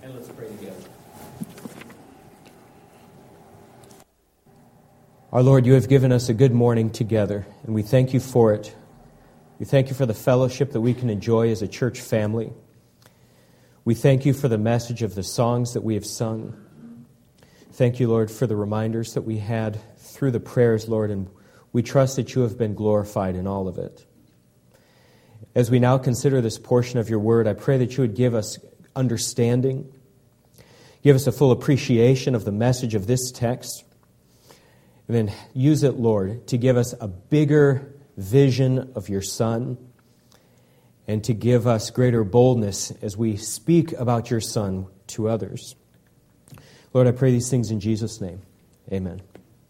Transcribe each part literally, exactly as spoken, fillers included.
And let's pray together. Our Lord, you have given us a good morning together, and we thank you for it. We thank you for the fellowship that we can enjoy as a church family. We thank you for the message of the songs that we have sung. Thank you, Lord, for the reminders that we had through the prayers, Lord, and we trust that you have been glorified in all of it. As we now consider this portion of your word, I pray that you would give us understanding, give us a full appreciation of the message of this text, and then use it, Lord, to give us a bigger vision of your Son and to give us greater boldness as we speak about your Son to others. Lord, I pray these things in Jesus' name. Amen.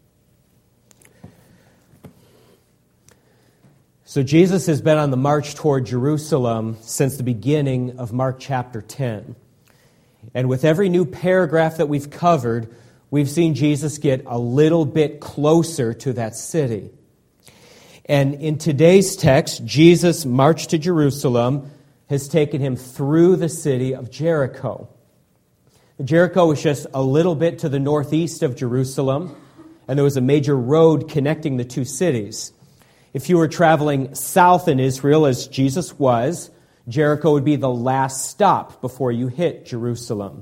So Jesus has been on the march toward Jerusalem since the beginning of Mark chapter ten. And with every new paragraph that we've covered, we've seen Jesus get a little bit closer to that city. And in today's text, Jesus' march to Jerusalem has taken him through the city of Jericho. Jericho was just a little bit to the northeast of Jerusalem, and there was a major road connecting the two cities. If you were traveling south in Israel, as Jesus was, Jericho would be the last stop before you hit Jerusalem.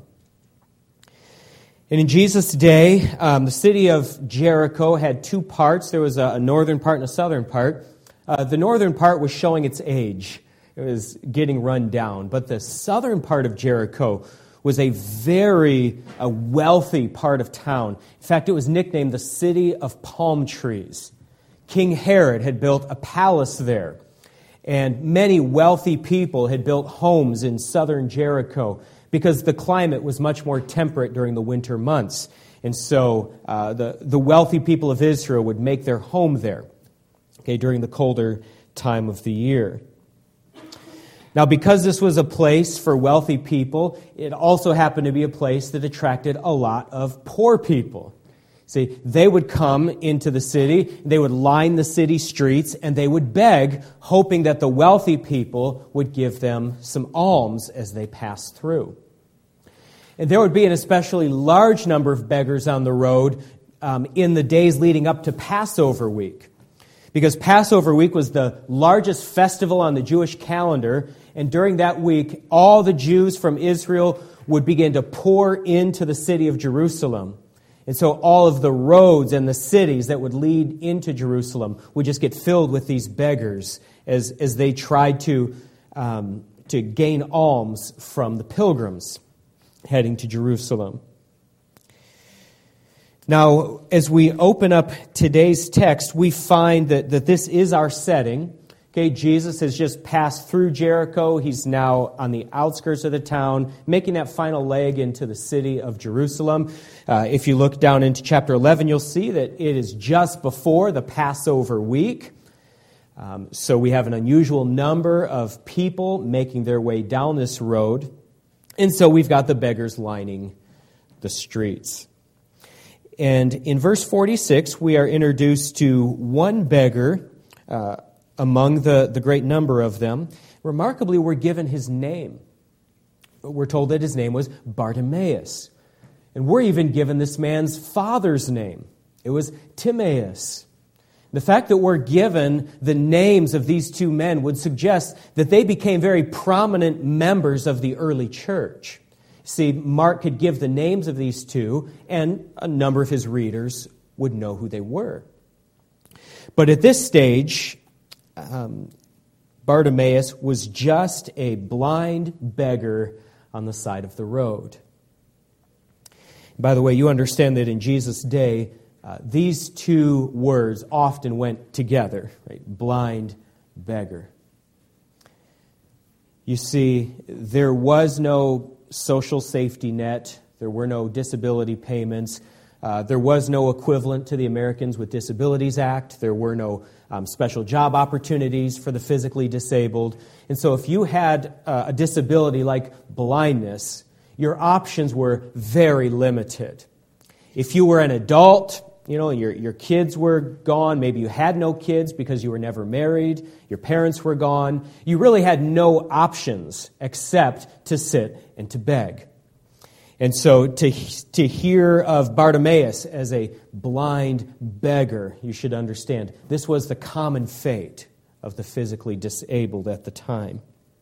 And in Jesus' day, um, the city of Jericho had two parts. There was a, a northern part and a southern part. Uh, the northern part was showing its age. It was getting run down. But the southern part of Jericho was a very a wealthy part of town. In fact, it was nicknamed the City of Palm Trees. King Herod had built a palace there, and many wealthy people had built homes in southern Jericho because the climate was much more temperate during the winter months. And so uh, the, the wealthy people of Israel would make their home there, okay, during the colder time of the year. Now, because this was a place for wealthy people, it also happened to be a place that attracted a lot of poor people. See, they would come into the city, they would line the city streets, and they would beg, hoping that the wealthy people would give them some alms as they passed through. And there would be an especially large number of beggars on the road um, in the days leading up to Passover week. Because Passover week was the largest festival on the Jewish calendar, and during that week, all the Jews from Israel would begin to pour into the city of Jerusalem. And so all of the roads and the cities that would lead into Jerusalem would just get filled with these beggars as, as they tried to, um, to gain alms from the pilgrims heading to Jerusalem. Now, as we open up today's text, we find that, that this is our setting. Okay, Jesus has just passed through Jericho. He's now on the outskirts of the town, making that final leg into the city of Jerusalem. Uh, if you look down into chapter eleven, you'll see that it is just before the Passover week. Um, so we have an unusual number of people making their way down this road. And so we've got the beggars lining the streets. And in verse forty-six, we are introduced to one beggar uh, among the, the great number of them. Remarkably, we're given his name. We're told that his name was Bartimaeus. And we're even given this man's father's name. It was Timaeus. The fact that we're given the names of these two men would suggest that they became very prominent members of the early church. See, Mark could give the names of these two, and a number of his readers would know who they were. But at this stage, um, Bartimaeus was just a blind beggar on the side of the road. By the way, you understand that in Jesus' day, uh, these two words often went together, right? Blind beggar. You see, there was no social safety net. There were no disability payments. Uh, there was no equivalent to the Americans with Disabilities Act. There were no um, special job opportunities for the physically disabled. And so if you had uh, a disability like blindness, your options were very limited. If you were an adult, you know, your, your kids were gone, maybe you had no kids because you were never married, your parents were gone, you really had no options except to sit and to beg. And so to, to hear of Bartimaeus as a blind beggar, you should understand, this was the common fate of the physically disabled at the time.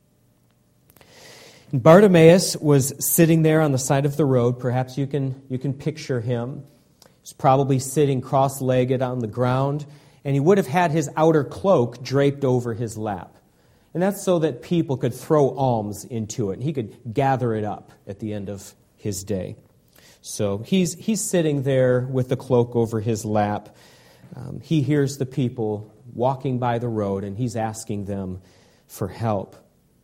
And Bartimaeus was sitting there on the side of the road. Perhaps you can, you can picture him. He's probably sitting cross-legged on the ground, and he would have had his outer cloak draped over his lap. And that's so that people could throw alms into it, and he could gather it up at the end of his day. So he's he's sitting there with the cloak over his lap. Um, he hears the people walking by the road, and he's asking them for help.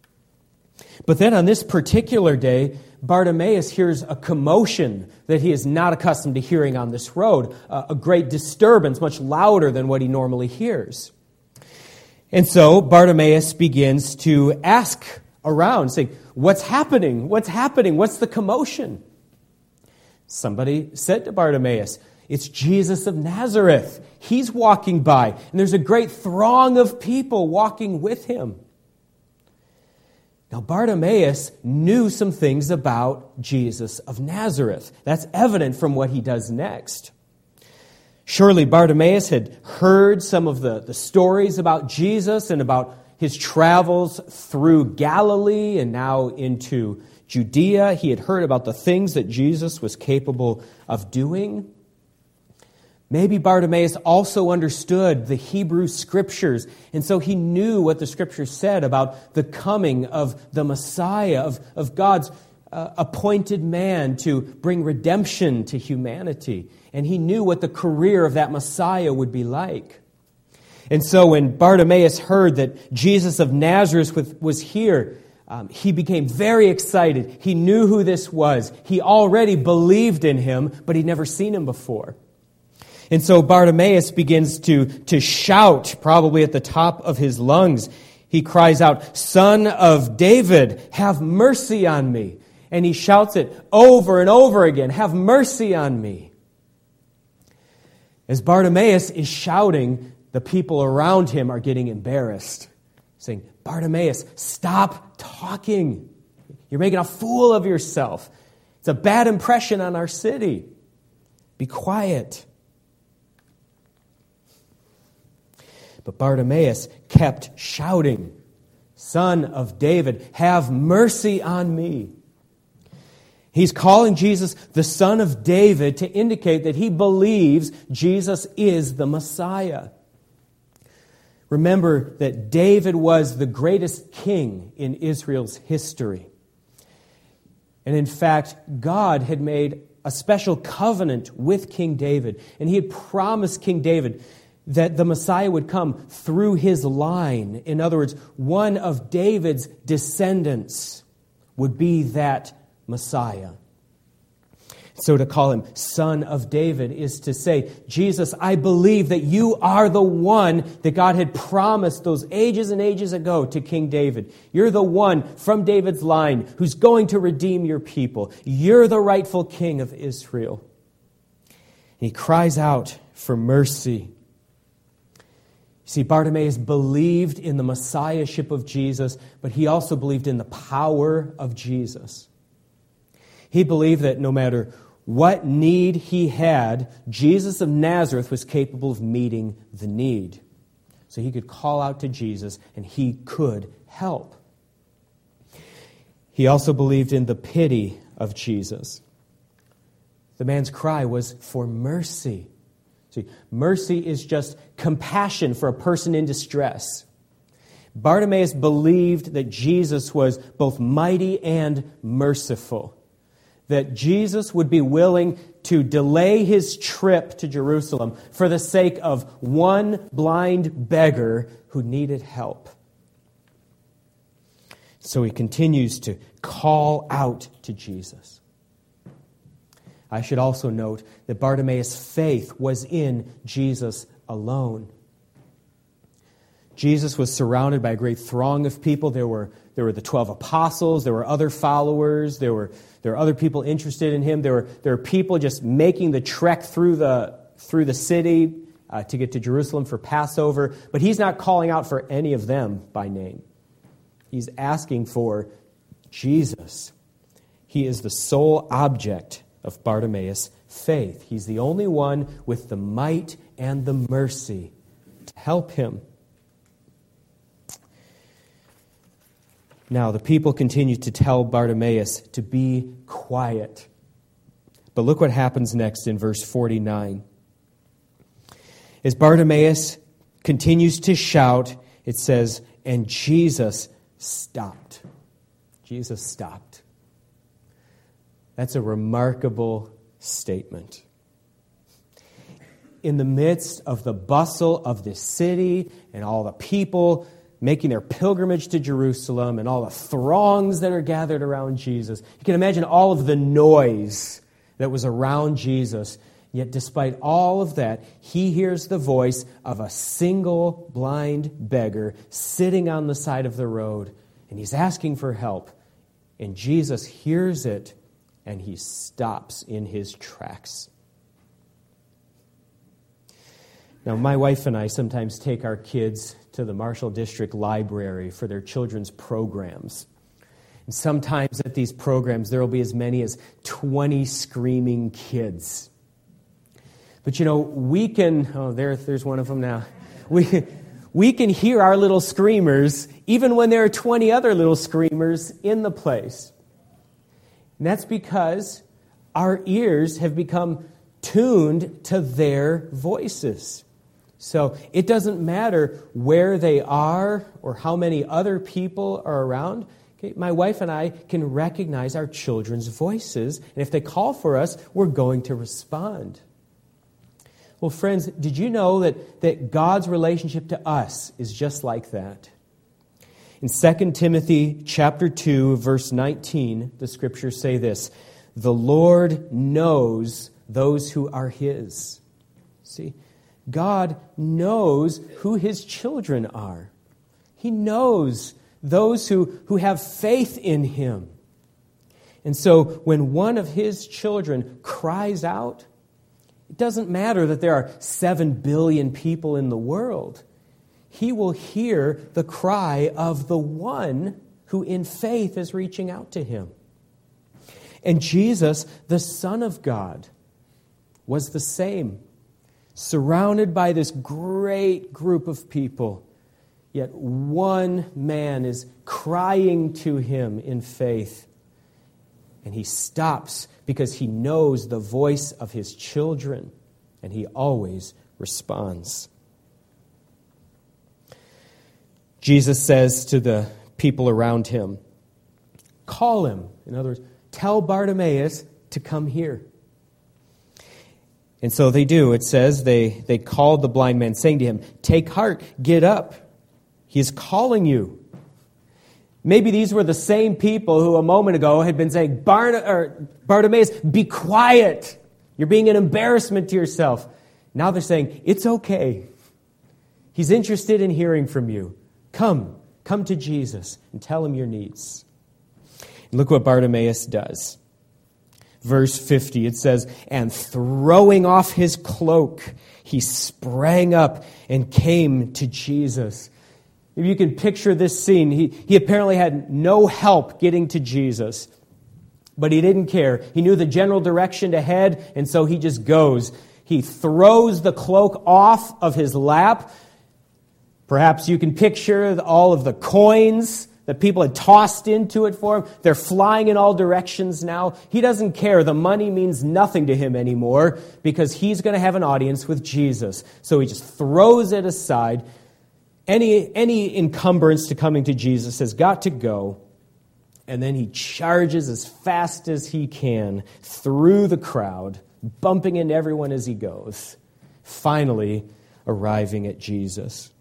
But then on this particular day, Bartimaeus hears a commotion that he is not accustomed to hearing on this road, uh, a great disturbance, much louder than what he normally hears. And so Bartimaeus begins to ask around, saying, "What's happening? What's happening? What's the commotion?" Somebody said to Bartimaeus, "It's Jesus of Nazareth. He's walking by, and there's a great throng of people walking with him." Now, Bartimaeus knew some things about Jesus of Nazareth. That's evident from what he does next. Surely Bartimaeus had heard some of the, the stories about Jesus and about his travels through Galilee and now into Judea. He had heard about the things that Jesus was capable of doing. Maybe Bartimaeus also understood the Hebrew Scriptures, and so he knew what the Scriptures said about the coming of the Messiah, of, of God's uh, appointed man to bring redemption to humanity. And he knew what the career of that Messiah would be like. And so when Bartimaeus heard that Jesus of Nazareth was here, um, he became very excited. He knew who this was. He already believed in him, but he'd never seen him before. And so Bartimaeus begins to, to shout, probably at the top of his lungs. He cries out, "Son of David, have mercy on me." And he shouts it over and over again, "Have mercy on me." As Bartimaeus is shouting, the people around him are getting embarrassed, saying, "Bartimaeus, stop talking. You're making a fool of yourself. It's a bad impression on our city. Be quiet." But Bartimaeus kept shouting, "Son of David, have mercy on me." He's calling Jesus the Son of David to indicate that he believes Jesus is the Messiah. Remember that David was the greatest king in Israel's history. And in fact, God had made a special covenant with King David, and he had promised King David that the Messiah would come through his line. In other words, one of David's descendants would be that Messiah. So to call him Son of David is to say, "Jesus, I believe that you are the one that God had promised those ages and ages ago to King David. You're the one from David's line who's going to redeem your people. You're the rightful king of Israel." And he cries out for mercy. See, Bartimaeus believed in the Messiahship of Jesus, but he also believed in the power of Jesus. He believed that no matter what need he had, Jesus of Nazareth was capable of meeting the need. So he could call out to Jesus, and he could help. He also believed in the pity of Jesus. The man's cry was for mercy. See, mercy is just compassion for a person in distress. Bartimaeus believed that Jesus was both mighty and merciful, that Jesus would be willing to delay his trip to Jerusalem for the sake of one blind beggar who needed help. So he continues to call out to Jesus. I should also note that Bartimaeus' faith was in Jesus alone. Jesus was surrounded by a great throng of people. There were, there were the twelve apostles. There were other followers. There were, there were other people interested in him. There were, there were people just making the trek through the, through the city uh, to get to Jerusalem for Passover. But he's not calling out for any of them by name. He's asking for Jesus. He is the sole object of Bartimaeus' faith. He's the only one with the might and the mercy to help him. Now, the people continue to tell Bartimaeus to be quiet. But look what happens next in verse forty-nine. As Bartimaeus continues to shout, it says, and Jesus stopped. Jesus stopped. That's a remarkable statement. In the midst of the bustle of this city and all the people making their pilgrimage to Jerusalem and all the throngs that are gathered around Jesus, you can imagine all of the noise that was around Jesus. Yet despite all of that, he hears the voice of a single blind beggar sitting on the side of the road, and he's asking for help. And Jesus hears it, and he stops in his tracks. Now, my wife and I sometimes take our kids to the Marshall District Library for their children's programs. And sometimes at these programs, there will be as many as twenty screaming kids. But you know, we can, oh, there, there's one of them now. We, we can hear our little screamers even when there are twenty other little screamers in the place. And that's because our ears have become tuned to their voices. So it doesn't matter where they are or how many other people are around. Okay, my wife and I can recognize our children's voices. And if they call for us, we're going to respond. Well, friends, did you know that, that God's relationship to us is just like that? In Second Timothy chapter two, verse nineteen, the scriptures say this, the Lord knows those who are his. See, God knows who his children are. He knows those who, who have faith in him. And so when one of his children cries out, it doesn't matter that there are seven billion people in the world. He will hear the cry of the one who in faith is reaching out to him. And Jesus, the Son of God, was the same. Surrounded by this great group of people, yet one man is crying to him in faith. And he stops because he knows the voice of his children, and he always responds. Jesus says to the people around him, call him. In other words, tell Bartimaeus to come here. And so they do. It says they, they called the blind man, saying to him, take heart, get up. He is calling you. Maybe these were the same people who a moment ago had been saying, Bart- or Bartimaeus, be quiet. You're being an embarrassment to yourself. Now they're saying, it's okay. He's interested in hearing from you. Come, come to Jesus and tell him your needs. And look what Bartimaeus does. Verse fifty, it says, and throwing off his cloak, he sprang up and came to Jesus. If you can picture this scene, he, he apparently had no help getting to Jesus, but he didn't care. He knew the general direction to head, and so he just goes. He throws the cloak off of his lap. Perhaps you can picture all of the coins that people had tossed into it for him. They're flying in all directions now. He doesn't care. The money means nothing to him anymore because he's going to have an audience with Jesus. So he just throws it aside. Any, any encumbrance to coming to Jesus has got to go. And then he charges as fast as he can through the crowd, bumping into everyone as he goes, finally arriving at Jesus.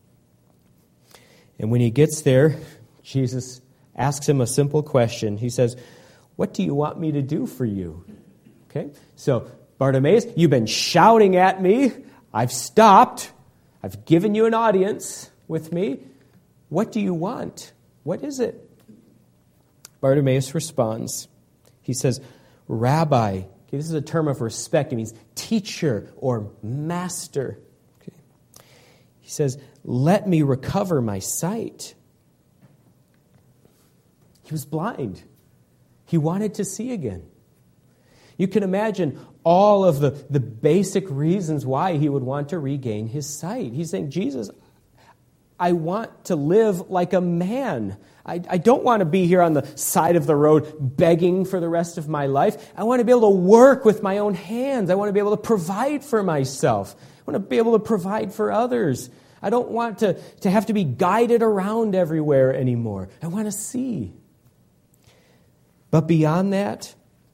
And when he gets there, Jesus asks him a simple question. He says, what do you want me to do for you? Okay, so Bartimaeus, you've been shouting at me. I've stopped. I've given you an audience with me. What do you want? What is it? Bartimaeus responds. He says, Rabbi. Okay, this is a term of respect. It means teacher or master. Okay. He says, let me recover my sight. He was blind. He wanted to see again. You can imagine all of the, the basic reasons why he would want to regain his sight. He's saying, Jesus, I want to live like a man. I, I don't want to be here on the side of the road begging for the rest of my life. I want to be able to work with my own hands. I want to be able to provide for myself. I want to be able to provide for others. I don't want to, to have to be guided around everywhere anymore. I want to see. But beyond that,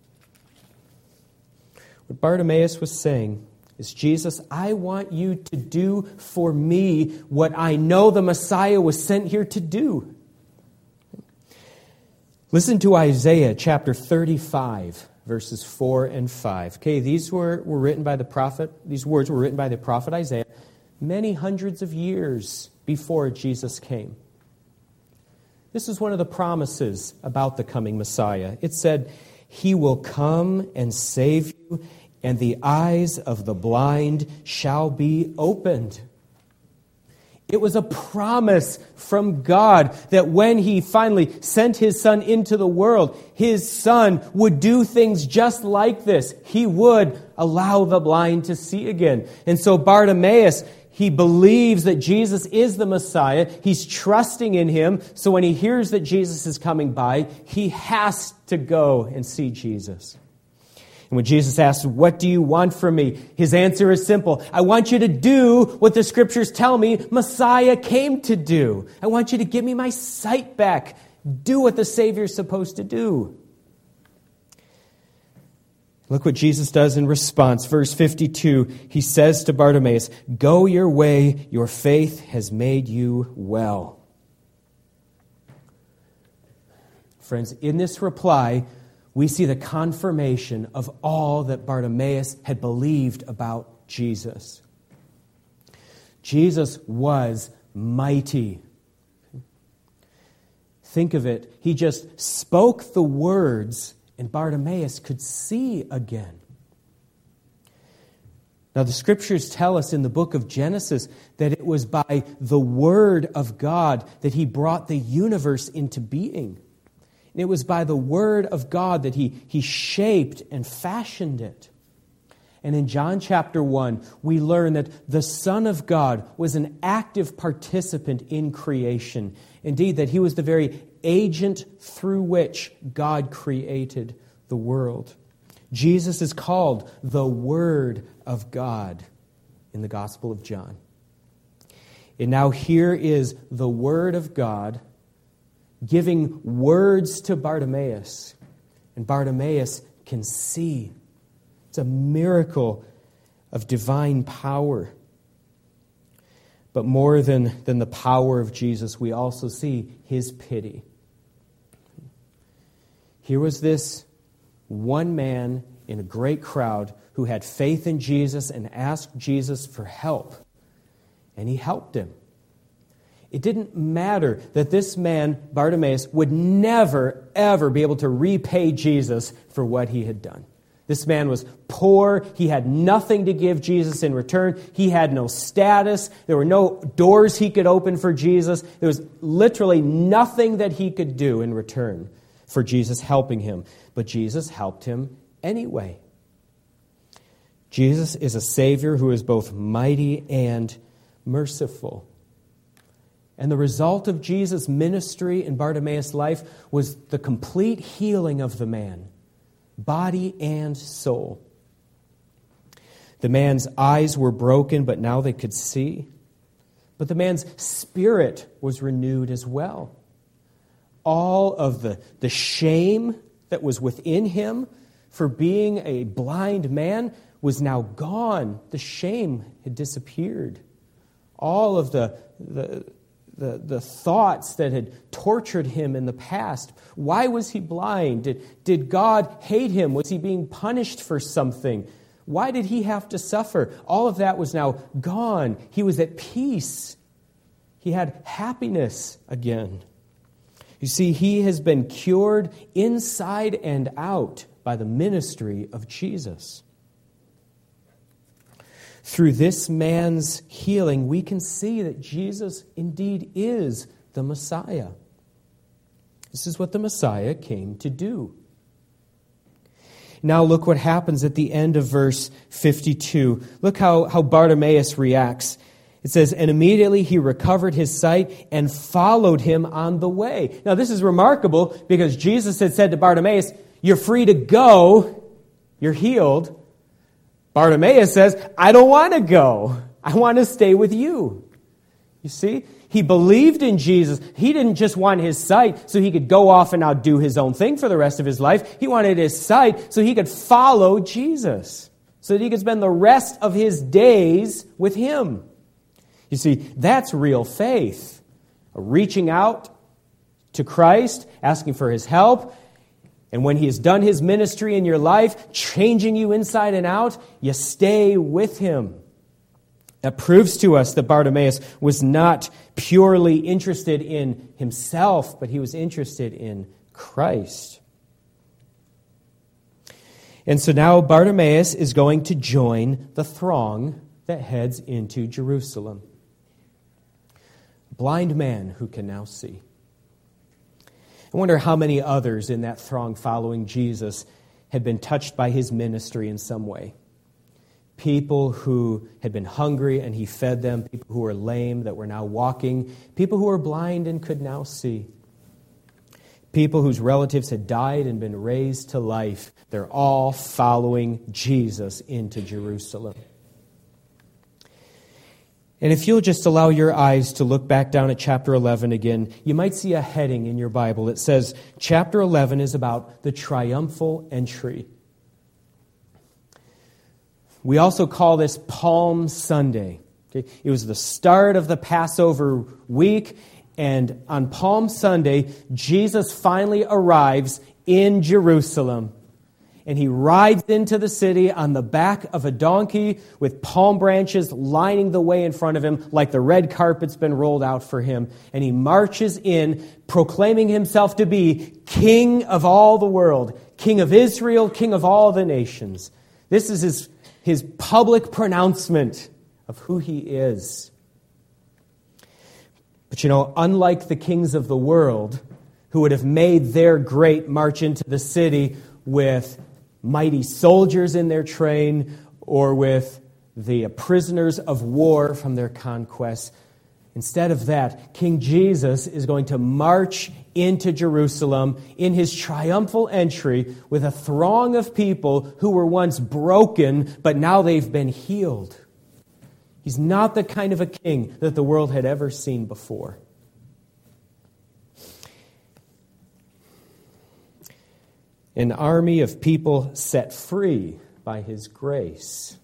what Bartimaeus was saying is, Jesus, I want you to do for me what I know the Messiah was sent here to do. Listen to Isaiah chapter thirty-five, verses four and five. Okay, these were, were written by the prophet, these words were written by the prophet Isaiah many hundreds of years before Jesus came. This is one of the promises about the coming Messiah. It said, He will come and save you, and the eyes of the blind shall be opened. It was a promise from God that when He finally sent His Son into the world, His Son would do things just like this. He would allow the blind to see again. And so Bartimaeus, he believes that Jesus is the Messiah. He's trusting in Him. So when he hears that Jesus is coming by, he has to go and see Jesus. And when Jesus asks, what do you want from me? His answer is simple. I want you to do what the Scriptures tell me Messiah came to do. I want you to give me my sight back. Do what the Savior's supposed to do. Look what Jesus does in response. Verse fifty-two, He says to Bartimaeus, go your way, your faith has made you well. Friends, in this reply, we see the confirmation of all that Bartimaeus had believed about Jesus. Jesus was mighty. Think of it. He just spoke the words, and Bartimaeus could see again. Now, the Scriptures tell us in the book of Genesis that it was by the Word of God that He brought the universe into being. And it was by the Word of God that he, he shaped and fashioned it. And in John chapter one, we learn that the Son of God was an active participant in creation. Indeed, that He was the very agent through which God created the world. Jesus is called the Word of God in the Gospel of John. And now here is the Word of God giving words to Bartimaeus, and Bartimaeus can see. It's a miracle of divine power. But more than, than the power of Jesus, we also see His pity. Here was this one man in a great crowd who had faith in Jesus and asked Jesus for help, and He helped him. It didn't matter that this man, Bartimaeus, would never, ever be able to repay Jesus for what he had done. This man was poor. He had nothing to give Jesus in return. He had no status. There were no doors he could open for Jesus. There was literally nothing that he could do in return for Jesus helping him. But Jesus helped him anyway. Jesus is a Savior who is both mighty and merciful. And the result of Jesus' ministry in Bartimaeus' life was the complete healing of the man, body and soul. The man's eyes were broken, but now they could see. But the man's spirit was renewed as well. All of the, the shame that was within him for being a blind man was now gone. The shame had disappeared. All of the... the The, the thoughts that had tortured him in the past. Why was he blind? Did, did God hate him? Was he being punished for something? Why did he have to suffer? All of that was now gone. He was at peace. He had happiness again. You see, he has been cured inside and out by the ministry of Jesus. Through this man's healing, we can see that Jesus indeed is the Messiah. This is what the Messiah came to do. now look what happens at the end of verse fifty-two. Look how, how Bartimaeus reacts. It says, and immediately he recovered his sight and followed him on the way. Now this is remarkable because Jesus had said to Bartimaeus, you're free to go, you're healed. Bartimaeus says, I don't want to go. I want to stay with you. You see, he believed in Jesus. He didn't just want his sight so he could go off and now do his own thing for the rest of his life. He wanted his sight so he could follow Jesus, so that he could spend the rest of his days with him. You see, that's real faith. Reaching out to Christ, asking for his help, and when he has done his ministry in your life, changing you inside and out, you stay with him. That proves to us that Bartimaeus was not purely interested in himself, but he was interested in Christ. And so now Bartimaeus is going to join the throng that heads into Jerusalem. Blind man who can now see. I wonder how many others in that throng following Jesus had been touched by his ministry in some way. People who had been hungry and he fed them, people who were lame that were now walking, people who were blind and could now see, people whose relatives had died and been raised to life. They're all following Jesus into Jerusalem. And if you'll just allow your eyes to look back down at chapter eleven again, you might see a heading in your Bible that says, chapter eleven is about the triumphal entry. We also call this Palm Sunday. Okay? It was the start of the Passover week, and on Palm Sunday, Jesus finally arrives in Jerusalem. And he rides into the city on the back of a donkey with palm branches lining the way in front of him like the red carpet's been rolled out for him. And he marches in, proclaiming himself to be King of all the world, King of Israel, King of all the nations. This is his, his public pronouncement of who he is. But you know, unlike the kings of the world who would have made their great march into the city with mighty soldiers in their train or with the prisoners of war from their conquests. Instead of that, King Jesus is going to march into Jerusalem in his triumphal entry with a throng of people who were once broken, but now they've been healed. He's not the kind of a king that the world had ever seen before. An army of people set free by his grace.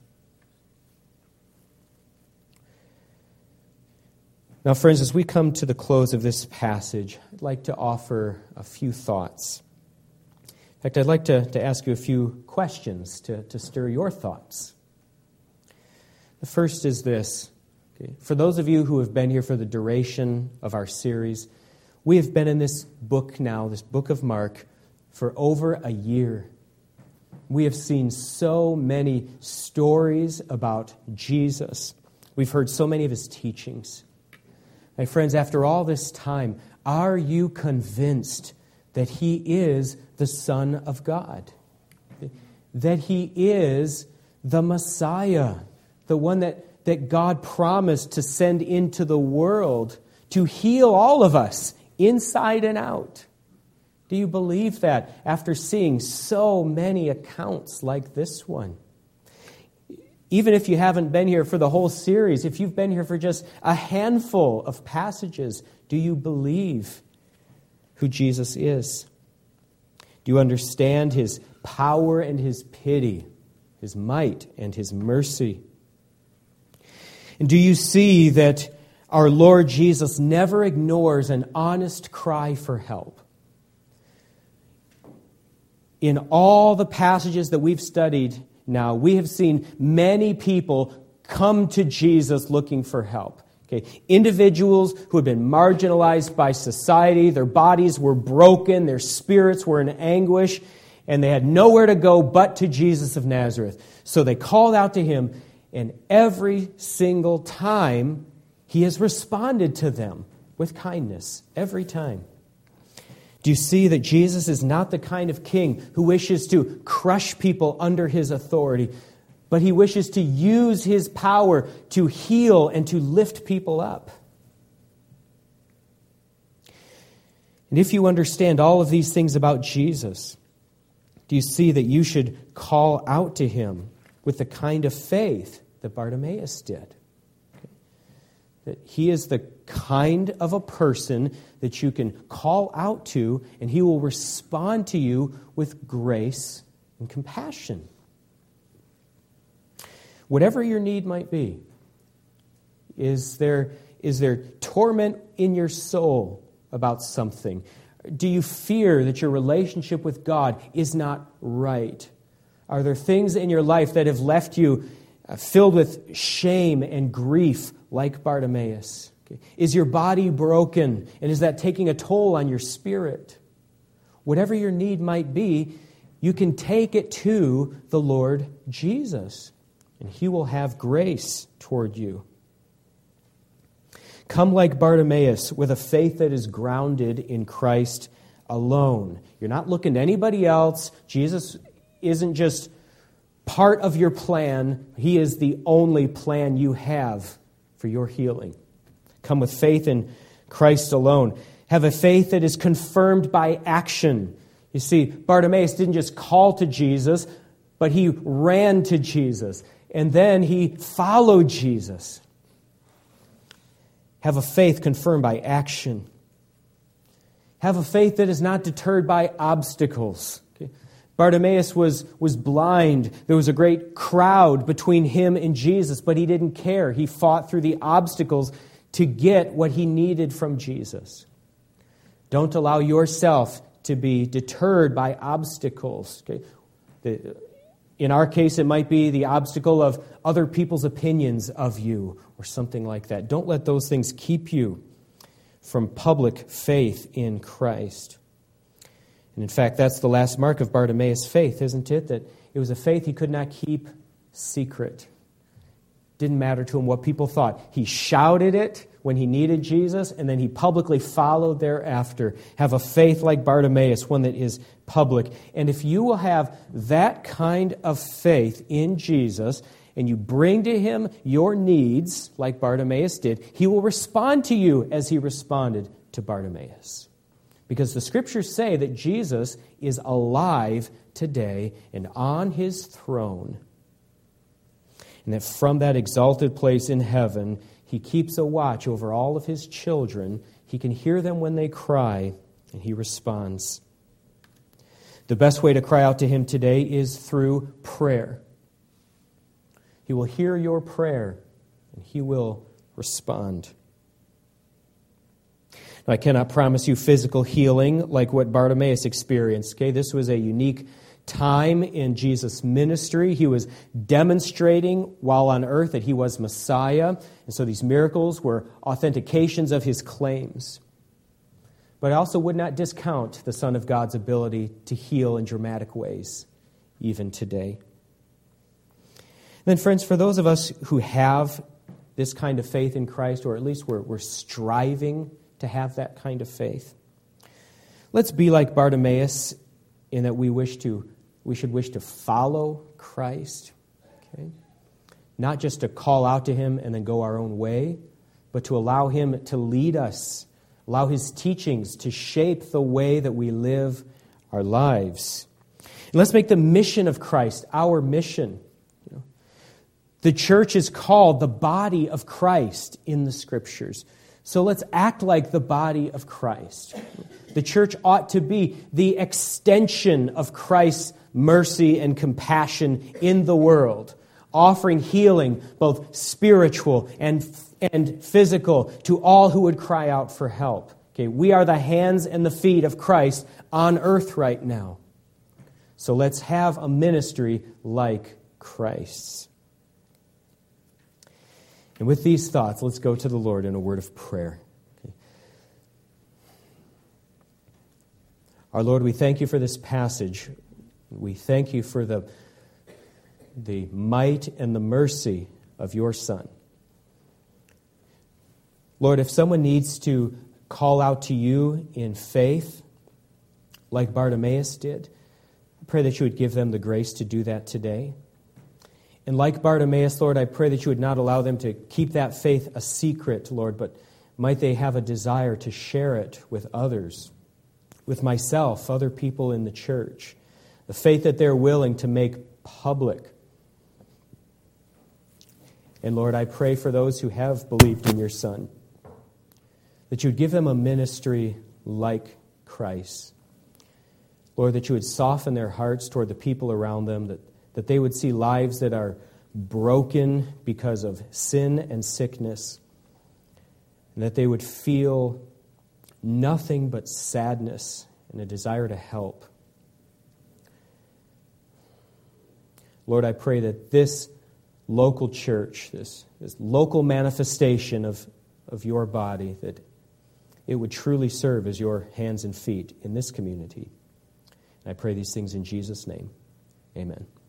Now, friends, as we come to the close of this passage, I'd like to offer a few thoughts. In fact, I'd like to, to ask you a few questions to, to stir your thoughts. The first is this. Okay, for those of you who have been here for the duration of our series, we have been in this book now, this book of Mark, for over a year. We have seen so many stories about Jesus. We've heard so many of his teachings. My friends, after all this time, are you convinced that he is the Son of God? That he is the Messiah, the one that, that God promised to send into the world to heal all of us, inside and out? Do you believe that after seeing so many accounts like this one? Even if you haven't been here for the whole series, if you've been here for just a handful of passages, do you believe who Jesus is? Do you understand his power and his pity, his might and his mercy? And do you see that our Lord Jesus never ignores an honest cry for help? In all the passages that we've studied now, we have seen many people come to Jesus looking for help. Okay, individuals who had been marginalized by society, their bodies were broken, their spirits were in anguish, and they had nowhere to go but to Jesus of Nazareth. So they called out to him, and every single time he has responded to them with kindness, every time. Do you see that Jesus is not the kind of king who wishes to crush people under his authority, but he wishes to use his power to heal and to lift people up? And if you understand all of these things about Jesus, do you see that you should call out to him with the kind of faith that Bartimaeus did? That he is the kind of a person that you can call out to, and he will respond to you with grace and compassion. Whatever your need might be, is there, is there torment in your soul about something? Do you fear that your relationship with God is not right? Are there things in your life that have left you filled with shame and grief like Bartimaeus? Is your body broken, and is that taking a toll on your spirit? Whatever your need might be, you can take it to the Lord Jesus, and he will have grace toward you. Come like Bartimaeus with a faith that is grounded in Christ alone. You're not looking to anybody else. Jesus isn't just part of your plan. He is the only plan you have for your healing. Come with faith in Christ alone. Have a faith that is confirmed by action. You see, Bartimaeus didn't just call to Jesus, but he ran to Jesus. And then he followed Jesus. Have a faith confirmed by action. Have a faith that is not deterred by obstacles. Okay? Bartimaeus was, was blind. There was a great crowd between him and Jesus, but he didn't care. He fought through the obstacles to get what he needed from Jesus. Don't allow yourself to be deterred by obstacles. Okay? The, in our case, it might be the obstacle of other people's opinions of you or something like that. Don't let those things keep you from public faith in Christ. And in fact, that's the last mark of Bartimaeus' faith, isn't it? That it was a faith he could not keep secret. Didn't matter to him what people thought. He shouted it when he needed Jesus, and then he publicly followed thereafter. Have a faith like Bartimaeus, one that is public. And if you will have that kind of faith in Jesus, and you bring to him your needs, like Bartimaeus did, he will respond to you as he responded to Bartimaeus. Because the Scriptures say that Jesus is alive today and on his throne. And that from that exalted place in heaven, he keeps a watch over all of his children. He can hear them when they cry, and he responds. The best way to cry out to him today is through prayer. He will hear your prayer, and he will respond. Now, I cannot promise you physical healing like what Bartimaeus experienced. Okay, this was a unique time in Jesus' ministry. He was demonstrating while on earth that he was Messiah, and so these miracles were authentications of his claims. But I also would not discount the Son of God's ability to heal in dramatic ways, even today. And then, friends, for those of us who have this kind of faith in Christ, or at least we're, we're striving to have that kind of faith, let's be like Bartimaeus in that we wish to, we should wish to follow Christ, okay? Not just to call out to him and then go our own way, but to allow him to lead us, allow his teachings to shape the way that we live our lives. And let's make the mission of Christ our mission. You know, the church is called the body of Christ in the Scriptures. So let's act like the body of Christ. The church ought to be the extension of Christ's mercy and compassion in the world, offering healing, both spiritual and, and physical, to all who would cry out for help. Okay, we are the hands and the feet of Christ on earth right now. So let's have a ministry like Christ's. And with these thoughts, let's go to the Lord in a word of prayer. Okay. Our Lord, we thank you for this passage. We thank you for the, the might and the mercy of your Son. Lord, if someone needs to call out to you in faith, like Bartimaeus did. I pray that you would give them the grace to do that today. And like Bartimaeus, Lord, I pray that you would not allow them to keep that faith a secret, Lord, but might they have a desire to share it with others, with myself, other people in the church. The faith that they're willing to make public. And Lord, I pray for those who have believed in your Son, that you would give them a ministry like Christ. Lord, that you would soften their hearts toward the people around them, that, that they would see lives that are broken because of sin and sickness, and that they would feel nothing but sadness and a desire to help. Lord, I pray that this local church, this, this local manifestation of, of your body, that it would truly serve as your hands and feet in this community. And I pray these things in Jesus' name. Amen.